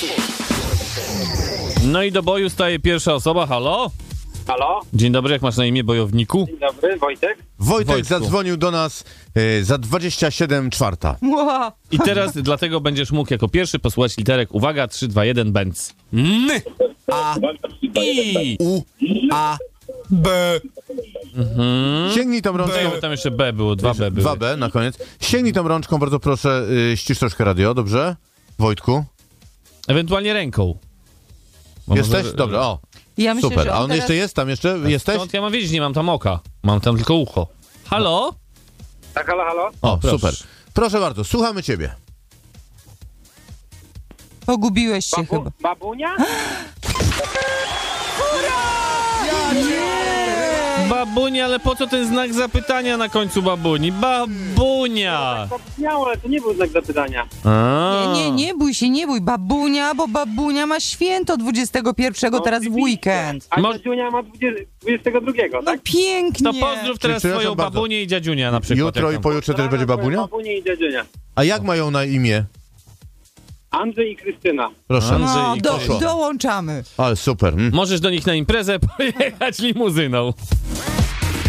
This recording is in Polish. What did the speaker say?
No i do boju staje pierwsza osoba. Halo? Halo? Dzień dobry, jak masz na imię, bojowniku? Dzień dobry, Wojtek. Wojtek zadzwonił do nas za 27:04. Ła. I teraz dlatego będziesz mógł jako pierwszy posłuchać literek. Uwaga, 3, 2, 1, bęc. N, A, I. U, A. B. Sięgnij tą rączką. Tam jeszcze B było, 2B były. 2B na koniec. Sięgnij tą rączką, bardzo proszę, ścisz troszkę radio, dobrze? Wojtku? Ewentualnie ręką. Bo Jesteś? może- Dobra, o. Ja myślę, Super. że A on teraz... jeszcze jest tam? Jeszcze jesteś? Skąd ja mam wiedzieć? Nie mam tam oka. Mam tam tylko ucho. Halo? Tak, halo, halo? O, proszę. super. Proszę bardzo, słuchamy ciebie. Pogubiłeś się chyba. Babunia? Babunia, ale po co ten znak zapytania na końcu babuni? Babunia! Miało, ale to nie był znak zapytania. Nie bój się, nie bój. Babunia, bo babunia ma święto 21 teraz w weekend. A Mo- Dziunia ma 22, No tak? pięknie. To pozdrów teraz Przepraszam swoją bardzo. babunię i dziadziunia na przykład. Jutro jak i tam. pojutrze też będzie babunia? Babunię i dziadziunia. A jak mają na imię? Andrzej i Krystyna. Proszę. Andrzej i poszło. Dołączamy. Ale super. Możesz do nich na imprezę pojechać limuzyną.